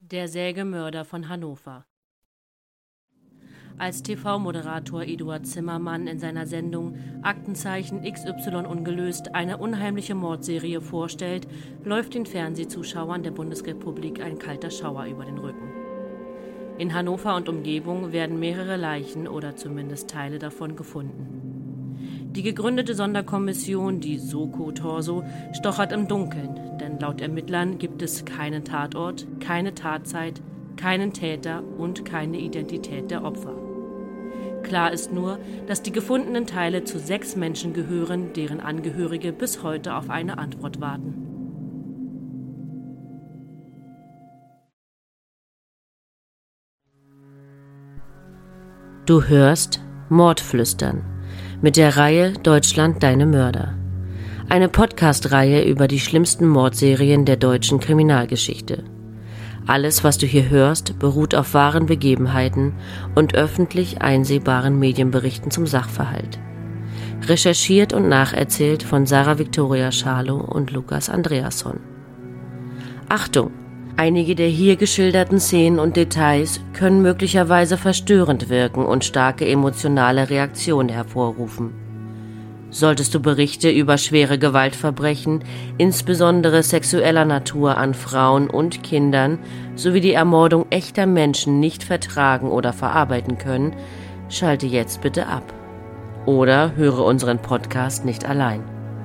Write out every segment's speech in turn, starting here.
Der Sägemörder von Hannover. Als TV-Moderator Eduard Zimmermann in seiner Sendung Aktenzeichen XY ungelöst eine unheimliche Mordserie vorstellt, läuft den Fernsehzuschauern der Bundesrepublik ein kalter Schauer über den Rücken. In Hannover und Umgebung werden mehrere Leichen oder zumindest Teile davon gefunden. Die gegründete Sonderkommission, die Soko Torso, stochert im Dunkeln, denn laut Ermittlern gibt es keinen Tatort, keine Tatzeit, keinen Täter und keine Identität der Opfer. Klar ist nur, dass die gefundenen Teile zu 6 Menschen gehören, deren Angehörige bis heute auf eine Antwort warten. Du hörst Mordflüstern mit der Reihe Deutschland deine Mörder. Eine Podcast-Reihe über die schlimmsten Mordserien der deutschen Kriminalgeschichte. Alles, was du hier hörst, beruht auf wahren Begebenheiten und öffentlich einsehbaren Medienberichten zum Sachverhalt. Recherchiert und nacherzählt von Sarah Victoria Schalow und Lukas Andreasson. Achtung! Einige der hier geschilderten Szenen und Details können möglicherweise verstörend wirken und starke emotionale Reaktionen hervorrufen. Solltest du Berichte über schwere Gewaltverbrechen, insbesondere sexueller Natur an Frauen und Kindern, sowie die Ermordung echter Menschen nicht vertragen oder verarbeiten können, schalte jetzt bitte ab. Oder höre unseren Podcast nicht allein.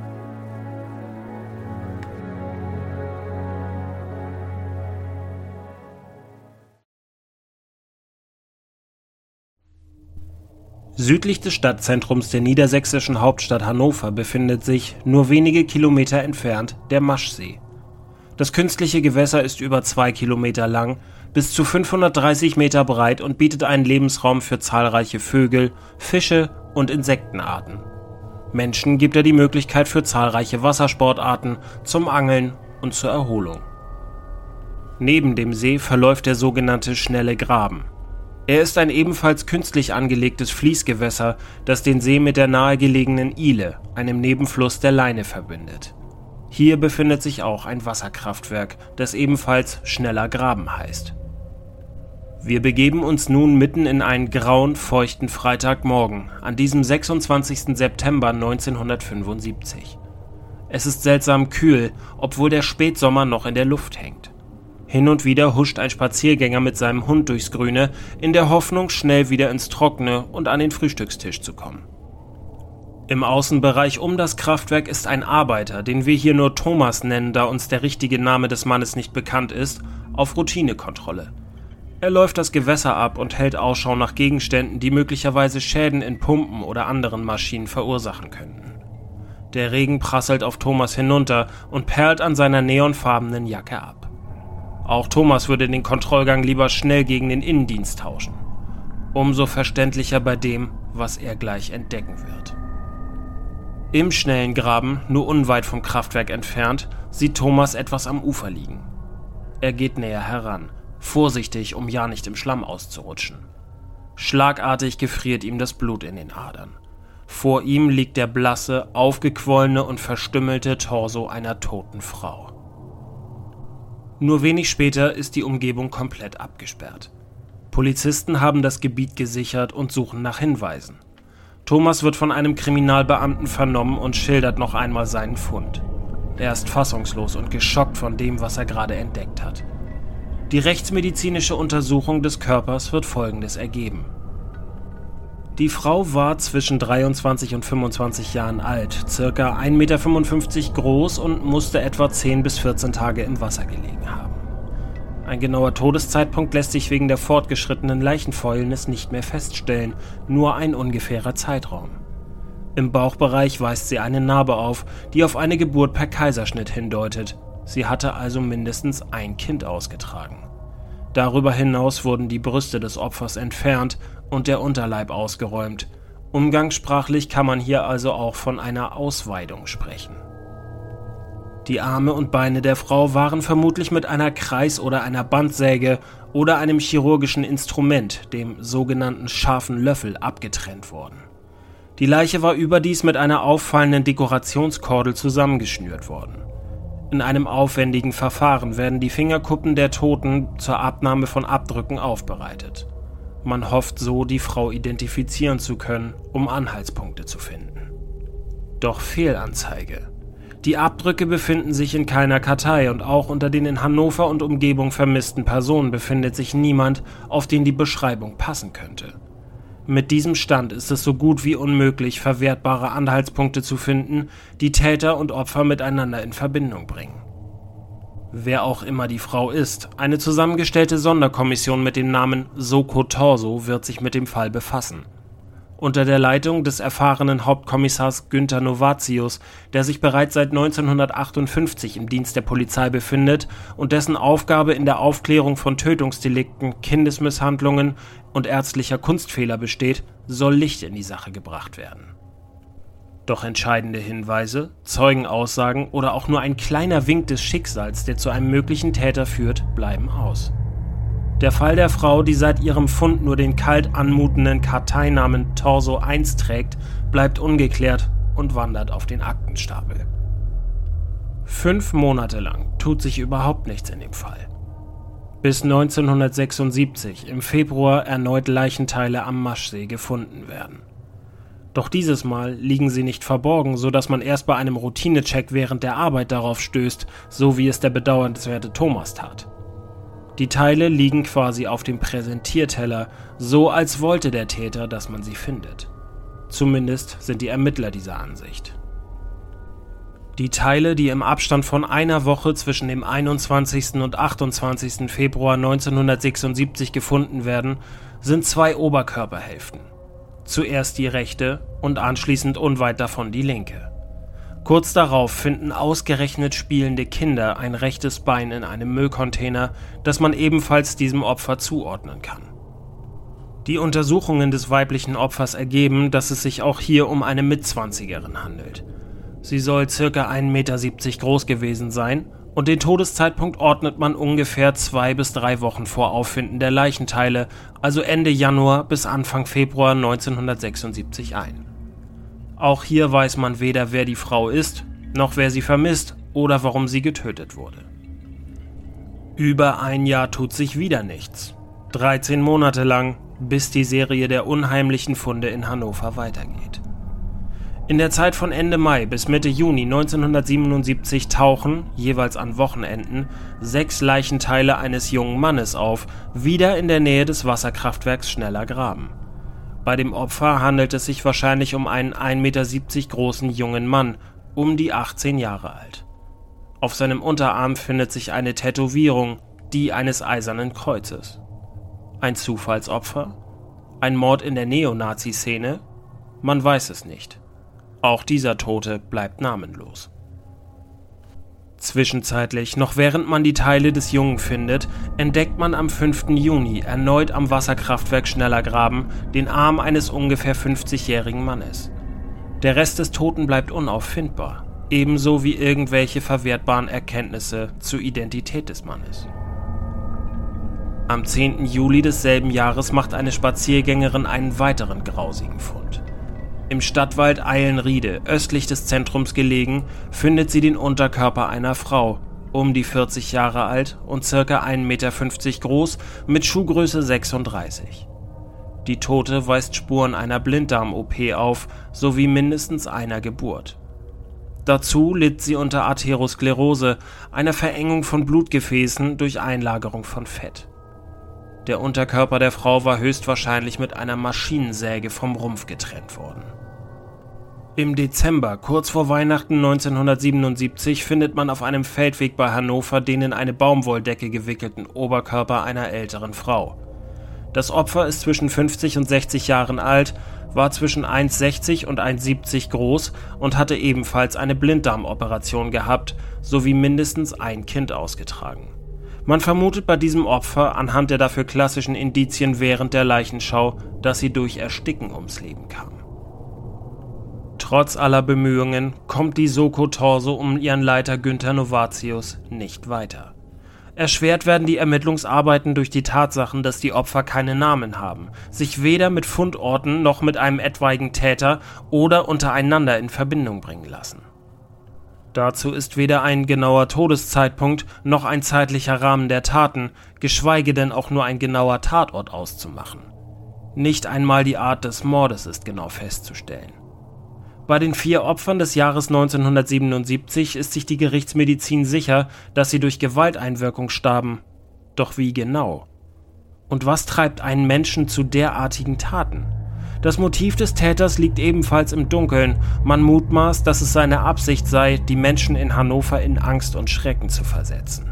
Südlich des Stadtzentrums der niedersächsischen Hauptstadt Hannover befindet sich, nur wenige Kilometer entfernt, der Maschsee. Das künstliche Gewässer ist über 2 Kilometer lang, bis zu 530 Meter breit und bietet einen Lebensraum für zahlreiche Vögel, Fische und Insektenarten. Menschen gibt er die Möglichkeit für zahlreiche Wassersportarten, zum Angeln und zur Erholung. Neben dem See verläuft der sogenannte Schnelle Graben. Er ist ein ebenfalls künstlich angelegtes Fließgewässer, das den See mit der nahegelegenen Ile, einem Nebenfluss der Leine, verbindet. Hier befindet sich auch ein Wasserkraftwerk, das ebenfalls Schneller Graben heißt. Wir begeben uns nun mitten in einen grauen, feuchten Freitagmorgen, an diesem 26. September 1975. Es ist seltsam kühl, obwohl der Spätsommer noch in der Luft hängt. Hin und wieder huscht ein Spaziergänger mit seinem Hund durchs Grüne, in der Hoffnung, schnell wieder ins Trockene und an den Frühstückstisch zu kommen. Im Außenbereich um das Kraftwerk ist ein Arbeiter, den wir hier nur Thomas nennen, da uns der richtige Name des Mannes nicht bekannt ist, auf Routinekontrolle. Er läuft das Gewässer ab und hält Ausschau nach Gegenständen, die möglicherweise Schäden in Pumpen oder anderen Maschinen verursachen könnten. Der Regen prasselt auf Thomas hinunter und perlt an seiner neonfarbenen Jacke ab. Auch Thomas würde den Kontrollgang lieber schnell gegen den Innendienst tauschen. Umso verständlicher bei dem, was er gleich entdecken wird. Im Schnellen Graben, nur unweit vom Kraftwerk entfernt, sieht Thomas etwas am Ufer liegen. Er geht näher heran, vorsichtig, um ja nicht im Schlamm auszurutschen. Schlagartig gefriert ihm das Blut in den Adern. Vor ihm liegt der blasse, aufgequollene und verstümmelte Torso einer toten Frau. Nur wenig später ist die Umgebung komplett abgesperrt. Polizisten haben das Gebiet gesichert und suchen nach Hinweisen. Thomas wird von einem Kriminalbeamten vernommen und schildert noch einmal seinen Fund. Er ist fassungslos und geschockt von dem, was er gerade entdeckt hat. Die rechtsmedizinische Untersuchung des Körpers wird Folgendes ergeben. Die Frau war zwischen 23 und 25 Jahren alt, ca. 1,55 Meter groß und musste etwa 10 bis 14 Tage im Wasser gelegen haben. Ein genauer Todeszeitpunkt lässt sich wegen der fortgeschrittenen Leichenfäulnis nicht mehr feststellen, nur ein ungefährer Zeitraum. Im Bauchbereich weist sie eine Narbe auf, die auf eine Geburt per Kaiserschnitt hindeutet. Sie hatte also mindestens ein Kind ausgetragen. Darüber hinaus wurden die Brüste des Opfers entfernt und der Unterleib ausgeräumt. Umgangssprachlich kann man hier also auch von einer Ausweidung sprechen. Die Arme und Beine der Frau waren vermutlich mit einer Kreis- oder einer Bandsäge oder einem chirurgischen Instrument, dem sogenannten scharfen Löffel, abgetrennt worden. Die Leiche war überdies mit einer auffallenden Dekorationskordel zusammengeschnürt worden. In einem aufwendigen Verfahren werden die Fingerkuppen der Toten zur Abnahme von Abdrücken aufbereitet. Man hofft so, die Frau identifizieren zu können, um Anhaltspunkte zu finden. Doch Fehlanzeige. Die Abdrücke befinden sich in keiner Kartei und auch unter den in Hannover und Umgebung vermissten Personen befindet sich niemand, auf den die Beschreibung passen könnte. Mit diesem Stand ist es so gut wie unmöglich, verwertbare Anhaltspunkte zu finden, die Täter und Opfer miteinander in Verbindung bringen. Wer auch immer die Frau ist, eine zusammengestellte Sonderkommission mit dem Namen Soko Torso wird sich mit dem Fall befassen. Unter der Leitung des erfahrenen Hauptkommissars Günther Novatius, der sich bereits seit 1958 im Dienst der Polizei befindet und dessen Aufgabe in der Aufklärung von Tötungsdelikten, Kindesmisshandlungen und ärztlicher Kunstfehler besteht, soll Licht in die Sache gebracht werden. Doch entscheidende Hinweise, Zeugenaussagen oder auch nur ein kleiner Wink des Schicksals, der zu einem möglichen Täter führt, bleiben aus. Der Fall der Frau, die seit ihrem Fund nur den kalt anmutenden Karteinamen Torso 1 trägt, bleibt ungeklärt und wandert auf den Aktenstapel. 5 Monate lang tut sich überhaupt nichts in dem Fall. Bis 1976 im Februar erneut Leichenteile am Maschsee gefunden werden. Doch dieses Mal liegen sie nicht verborgen, sodass man erst bei einem Routinecheck während der Arbeit darauf stößt, so wie es der bedauernswerte Thomas tat. Die Teile liegen quasi auf dem Präsentierteller, so als wollte der Täter, dass man sie findet. Zumindest sind die Ermittler dieser Ansicht. Die Teile, die im Abstand von einer Woche zwischen dem 21. und 28. Februar 1976 gefunden werden, sind 2 Oberkörperhälften. Zuerst die rechte und anschließend unweit davon die linke. Kurz darauf finden ausgerechnet spielende Kinder ein rechtes Bein in einem Müllcontainer, das man ebenfalls diesem Opfer zuordnen kann. Die Untersuchungen des weiblichen Opfers ergeben, dass es sich auch hier um eine Mitzwanzigerin handelt. Sie soll ca. 1,70 Meter groß gewesen sein und den Todeszeitpunkt ordnet man ungefähr 2 bis 3 Wochen vor Auffinden der Leichenteile, also Ende Januar bis Anfang Februar 1976 ein. Auch hier weiß man weder, wer die Frau ist, noch wer sie vermisst oder warum sie getötet wurde. Über ein Jahr tut sich wieder nichts. 13 Monate lang, bis die Serie der unheimlichen Funde in Hannover weitergeht. In der Zeit von Ende Mai bis Mitte Juni 1977 tauchen, jeweils an Wochenenden, 6 Leichenteile eines jungen Mannes auf, wieder in der Nähe des Wasserkraftwerks Schneller Graben. Bei dem Opfer handelt es sich wahrscheinlich um einen 1,70 Meter großen jungen Mann, um die 18 Jahre alt. Auf seinem Unterarm findet sich eine Tätowierung, die eines eisernen Kreuzes. Ein Zufallsopfer? Ein Mord in der Neonazi-Szene? Man weiß es nicht. Auch dieser Tote bleibt namenlos. Zwischenzeitlich, noch während man die Teile des Jungen findet, entdeckt man am 5. Juni erneut am Wasserkraftwerk Schneller Graben den Arm eines ungefähr 50-jährigen Mannes. Der Rest des Toten bleibt unauffindbar, ebenso wie irgendwelche verwertbaren Erkenntnisse zur Identität des Mannes. Am 10. Juli desselben Jahres macht eine Spaziergängerin einen weiteren grausigen Fund. Im Stadtwald Eilenriede, östlich des Zentrums gelegen, findet sie den Unterkörper einer Frau, um die 40 Jahre alt und ca. 1,50 Meter groß, mit Schuhgröße 36. Die Tote weist Spuren einer Blinddarm-OP auf, sowie mindestens einer Geburt. Dazu litt sie unter Arteriosklerose, einer Verengung von Blutgefäßen durch Einlagerung von Fett. Der Unterkörper der Frau war höchstwahrscheinlich mit einer Maschinensäge vom Rumpf getrennt worden. Im Dezember, kurz vor Weihnachten 1977, findet man auf einem Feldweg bei Hannover den in eine Baumwolldecke gewickelten Oberkörper einer älteren Frau. Das Opfer ist zwischen 50 und 60 Jahren alt, war zwischen 1,60 und 1,70 groß und hatte ebenfalls eine Blinddarmoperation gehabt, sowie mindestens ein Kind ausgetragen. Man vermutet bei diesem Opfer anhand der dafür klassischen Indizien während der Leichenschau, dass sie durch Ersticken ums Leben kam. Trotz aller Bemühungen kommt die Soko Torso um ihren Leiter Günther Novatius nicht weiter. Erschwert werden die Ermittlungsarbeiten durch die Tatsachen, dass die Opfer keine Namen haben, sich weder mit Fundorten noch mit einem etwaigen Täter oder untereinander in Verbindung bringen lassen. Dazu ist weder ein genauer Todeszeitpunkt noch ein zeitlicher Rahmen der Taten, geschweige denn auch nur ein genauer Tatort auszumachen. Nicht einmal die Art des Mordes ist genau festzustellen. Bei den 4 Opfern des Jahres 1977 ist sich die Gerichtsmedizin sicher, dass sie durch Gewalteinwirkung starben. Doch wie genau? Und was treibt einen Menschen zu derartigen Taten? Das Motiv des Täters liegt ebenfalls im Dunkeln. Man mutmaßt, dass es seine Absicht sei, die Menschen in Hannover in Angst und Schrecken zu versetzen.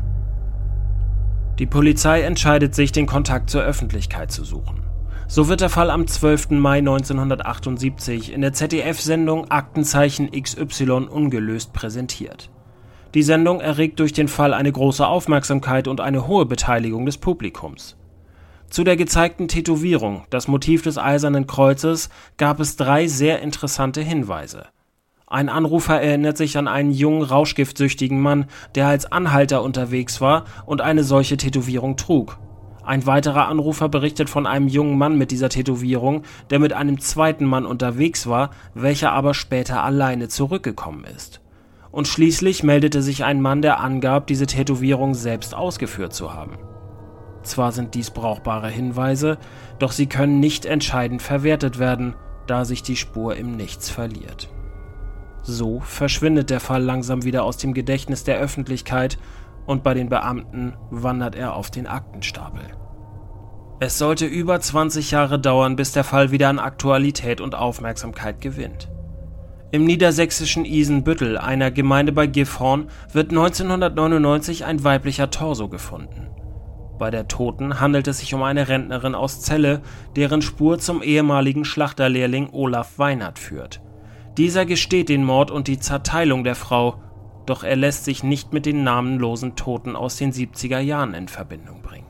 Die Polizei entscheidet sich, den Kontakt zur Öffentlichkeit zu suchen. So wird der Fall am 12. Mai 1978 in der ZDF-Sendung Aktenzeichen XY ungelöst präsentiert. Die Sendung erregt durch den Fall eine große Aufmerksamkeit und eine hohe Beteiligung des Publikums. Zu der gezeigten Tätowierung, das Motiv des Eisernen Kreuzes, gab es 3 sehr interessante Hinweise. Ein Anrufer erinnert sich an einen jungen, rauschgiftsüchtigen Mann, der als Anhalter unterwegs war und eine solche Tätowierung trug. Ein weiterer Anrufer berichtet von einem jungen Mann mit dieser Tätowierung, der mit einem zweiten Mann unterwegs war, welcher aber später alleine zurückgekommen ist. Und schließlich meldete sich ein Mann, der angab, diese Tätowierung selbst ausgeführt zu haben. Zwar sind dies brauchbare Hinweise, doch sie können nicht entscheidend verwertet werden, da sich die Spur im Nichts verliert. So verschwindet der Fall langsam wieder aus dem Gedächtnis der Öffentlichkeit und bei den Beamten wandert er auf den Aktenstapel. Es sollte über 20 Jahre dauern, bis der Fall wieder an Aktualität und Aufmerksamkeit gewinnt. Im niedersächsischen Isenbüttel, einer Gemeinde bei Gifhorn, wird 1999 ein weiblicher Torso gefunden. Bei der Toten handelt es sich um eine Rentnerin aus Celle, deren Spur zum ehemaligen Schlachterlehrling Olaf Weinert führt. Dieser gesteht den Mord und die Zerteilung der Frau, doch er lässt sich nicht mit den namenlosen Toten aus den 70er Jahren in Verbindung bringen.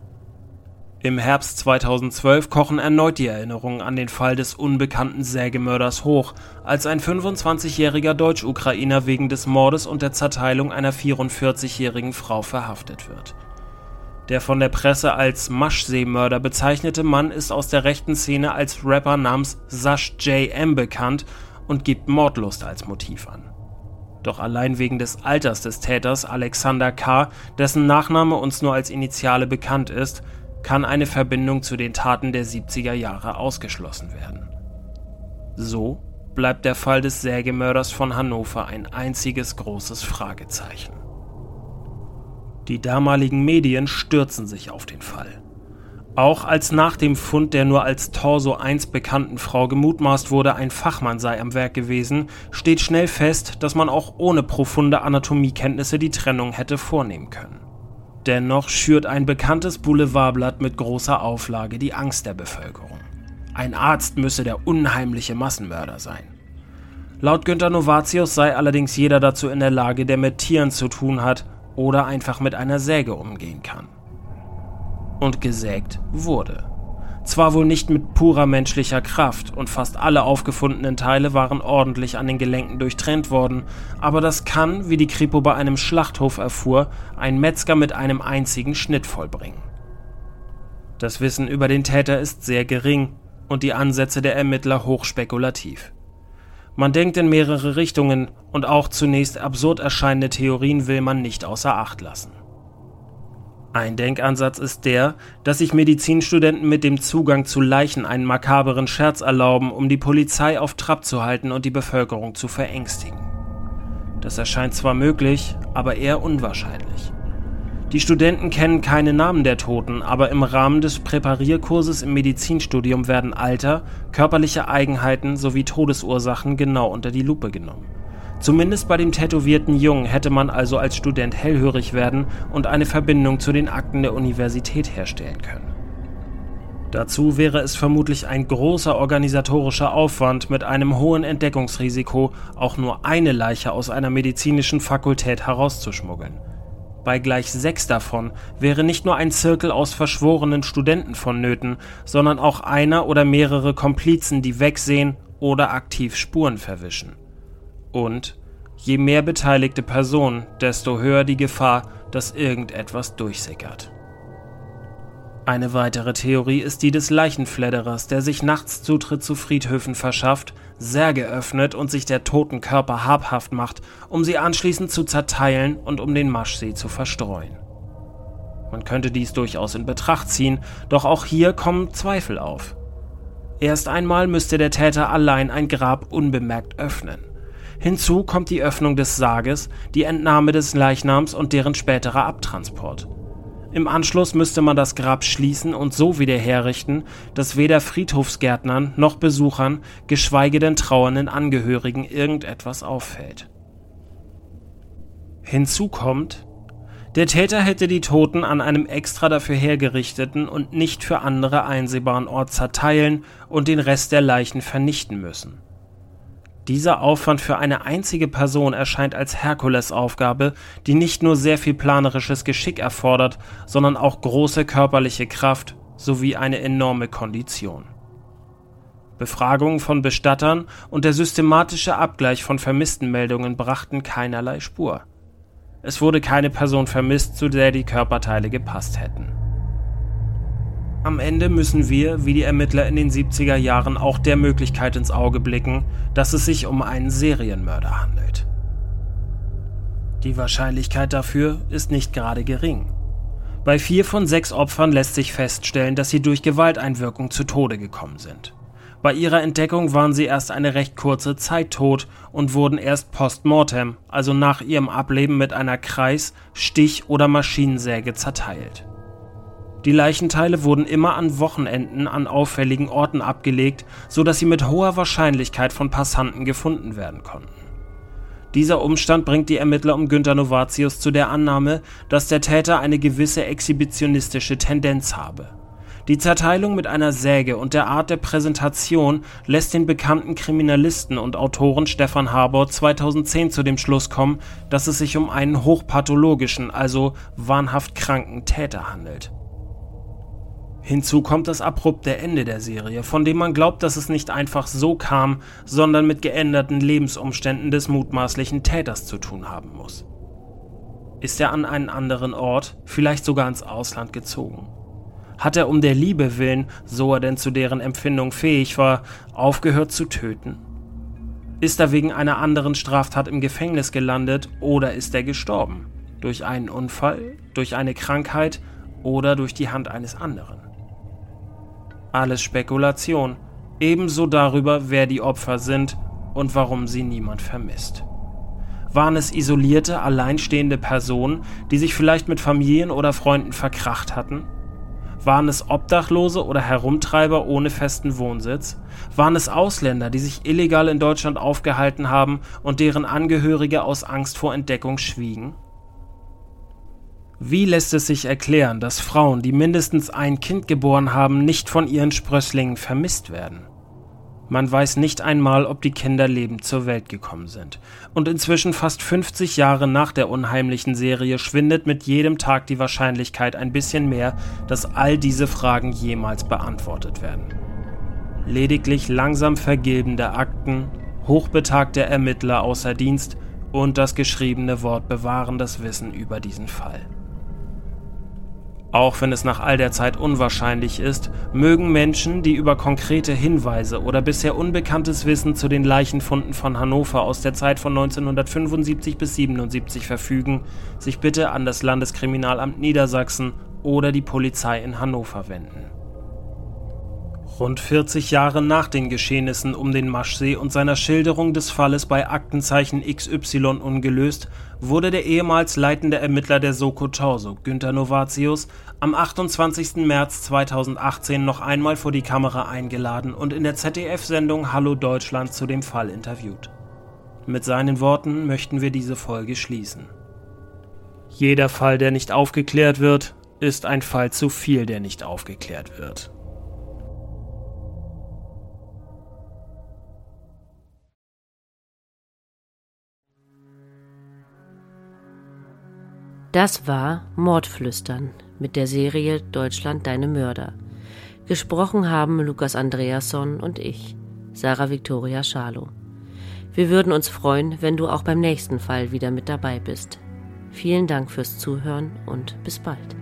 Im Herbst 2012 kochen erneut die Erinnerungen an den Fall des unbekannten Sägemörders hoch, als ein 25-jähriger Deutsch-Ukrainer wegen des Mordes und der Zerteilung einer 44-jährigen Frau verhaftet wird. Der von der Presse als Maschsee-Mörder bezeichnete Mann ist aus der rechten Szene als Rapper namens Sash J.M. bekannt und gibt Mordlust als Motiv an. Doch allein wegen des Alters des Täters Alexander K., dessen Nachname uns nur als Initiale bekannt ist, kann eine Verbindung zu den Taten der 70er Jahre ausgeschlossen werden. So bleibt der Fall des Sägemörders von Hannover ein einziges großes Fragezeichen. Die damaligen Medien stürzen sich auf den Fall. Auch als nach dem Fund der nur als Torso 1 bekannten Frau gemutmaßt wurde, ein Fachmann sei am Werk gewesen, steht schnell fest, dass man auch ohne profunde Anatomiekenntnisse die Trennung hätte vornehmen können. Dennoch schürt ein bekanntes Boulevardblatt mit großer Auflage die Angst der Bevölkerung. Ein Arzt müsse der unheimliche Massenmörder sein. Laut Günter Novatius sei allerdings jeder dazu in der Lage, der mit Tieren zu tun hat oder einfach mit einer Säge umgehen kann. Und gesägt wurde. Zwar wohl nicht mit purer menschlicher Kraft und fast alle aufgefundenen Teile waren ordentlich an den Gelenken durchtrennt worden, aber das kann, wie die Kripo bei einem Schlachthof erfuhr, ein Metzger mit einem einzigen Schnitt vollbringen. Das Wissen über den Täter ist sehr gering und die Ansätze der Ermittler hochspekulativ. Man denkt in mehrere Richtungen und auch zunächst absurd erscheinende Theorien will man nicht außer Acht lassen. Ein Denkansatz ist der, dass sich Medizinstudenten mit dem Zugang zu Leichen einen makaberen Scherz erlauben, um die Polizei auf Trab zu halten und die Bevölkerung zu verängstigen. Das erscheint zwar möglich, aber eher unwahrscheinlich. Die Studenten kennen keine Namen der Toten, aber im Rahmen des Präparierkurses im Medizinstudium werden Alter, körperliche Eigenheiten sowie Todesursachen genau unter die Lupe genommen. Zumindest bei dem tätowierten Jungen hätte man also als Student hellhörig werden und eine Verbindung zu den Akten der Universität herstellen können. Dazu wäre es vermutlich ein großer organisatorischer Aufwand mit einem hohen Entdeckungsrisiko, auch nur eine Leiche aus einer medizinischen Fakultät herauszuschmuggeln. Bei gleich 6 davon wäre nicht nur ein Zirkel aus verschworenen Studenten vonnöten, sondern auch einer oder mehrere Komplizen, die wegsehen oder aktiv Spuren verwischen. Und je mehr beteiligte Personen, desto höher die Gefahr, dass irgendetwas durchsickert. Eine weitere Theorie ist die des Leichenfledderers, der sich nachts Zutritt zu Friedhöfen verschafft, Särge öffnet und sich der toten Körper habhaft macht, um sie anschließend zu zerteilen und um den Maschsee zu verstreuen. Man könnte dies durchaus in Betracht ziehen, doch auch hier kommen Zweifel auf. Erst einmal müsste der Täter allein ein Grab unbemerkt öffnen. Hinzu kommt die Öffnung des Sarges, die Entnahme des Leichnams und deren späterer Abtransport. Im Anschluss müsste man das Grab schließen und so wieder herrichten, dass weder Friedhofsgärtnern noch Besuchern, geschweige denn trauernden Angehörigen irgendetwas auffällt. Hinzu kommt, der Täter hätte die Toten an einem extra dafür hergerichteten und nicht für andere einsehbaren Ort zerteilen und den Rest der Leichen vernichten müssen. Dieser Aufwand für eine einzige Person erscheint als Herkulesaufgabe, die nicht nur sehr viel planerisches Geschick erfordert, sondern auch große körperliche Kraft sowie eine enorme Kondition. Befragungen von Bestattern und der systematische Abgleich von Vermisstenmeldungen brachten keinerlei Spur. Es wurde keine Person vermisst, zu der die Körperteile gepasst hätten. Am Ende müssen wir, wie die Ermittler in den 70er Jahren, auch der Möglichkeit ins Auge blicken, dass es sich um einen Serienmörder handelt. Die Wahrscheinlichkeit dafür ist nicht gerade gering. Bei 4 von 6 Opfern lässt sich feststellen, dass sie durch Gewalteinwirkung zu Tode gekommen sind. Bei ihrer Entdeckung waren sie erst eine recht kurze Zeit tot und wurden erst postmortem, also nach ihrem Ableben, mit einer Kreis-, Stich- oder Maschinensäge zerteilt. Die Leichenteile wurden immer an Wochenenden an auffälligen Orten abgelegt, sodass sie mit hoher Wahrscheinlichkeit von Passanten gefunden werden konnten. Dieser Umstand bringt die Ermittler um Günter Novatius zu der Annahme, dass der Täter eine gewisse exhibitionistische Tendenz habe. Die Zerteilung mit einer Säge und der Art der Präsentation lässt den bekannten Kriminalisten und Autoren Stefan Harbort 2010 zu dem Schluss kommen, dass es sich um einen hochpathologischen, also wahnhaft kranken Täter handelt. Hinzu kommt das abrupte Ende der Serie, von dem man glaubt, dass es nicht einfach so kam, sondern mit geänderten Lebensumständen des mutmaßlichen Täters zu tun haben muss. Ist er an einen anderen Ort, vielleicht sogar ins Ausland gezogen? Hat er um der Liebe willen, so er denn zu deren Empfindung fähig war, aufgehört zu töten? Ist er wegen einer anderen Straftat im Gefängnis gelandet oder ist er gestorben? Durch einen Unfall, durch eine Krankheit oder durch die Hand eines anderen? Alles Spekulation, ebenso darüber, wer die Opfer sind und warum sie niemand vermisst. Waren es isolierte, alleinstehende Personen, die sich vielleicht mit Familien oder Freunden verkracht hatten? Waren es Obdachlose oder Herumtreiber ohne festen Wohnsitz? Waren es Ausländer, die sich illegal in Deutschland aufgehalten haben und deren Angehörige aus Angst vor Entdeckung schwiegen? Wie lässt es sich erklären, dass Frauen, die mindestens ein Kind geboren haben, nicht von ihren Sprösslingen vermisst werden? Man weiß nicht einmal, ob die Kinder lebend zur Welt gekommen sind. Und inzwischen fast 50 Jahre nach der unheimlichen Serie schwindet mit jedem Tag die Wahrscheinlichkeit ein bisschen mehr, dass all diese Fragen jemals beantwortet werden. Lediglich langsam vergilbende Akten, hochbetagte Ermittler außer Dienst und das geschriebene Wort bewahren das Wissen über diesen Fall. Auch wenn es nach all der Zeit unwahrscheinlich ist, mögen Menschen, die über konkrete Hinweise oder bisher unbekanntes Wissen zu den Leichenfunden von Hannover aus der Zeit von 1975 bis 1977 verfügen, sich bitte an das Landeskriminalamt Niedersachsen oder die Polizei in Hannover wenden. Rund 40 Jahre nach den Geschehnissen um den Maschsee und seiner Schilderung des Falles bei Aktenzeichen XY ungelöst, wurde der ehemals leitende Ermittler der Soko Torso, Günter Novatius, am 28. März 2018 noch einmal vor die Kamera eingeladen und in der ZDF-Sendung Hallo Deutschland zu dem Fall interviewt. Mit seinen Worten möchten wir diese Folge schließen. Jeder Fall, der nicht aufgeklärt wird, ist ein Fall zu viel, der nicht aufgeklärt wird. Das war Mordflüstern mit der Serie Deutschland deine Mörder. Gesprochen haben Lukas Andreasson und ich, Sarah Viktoria Schalow. Wir würden uns freuen, wenn du auch beim nächsten Fall wieder mit dabei bist. Vielen Dank fürs Zuhören und bis bald.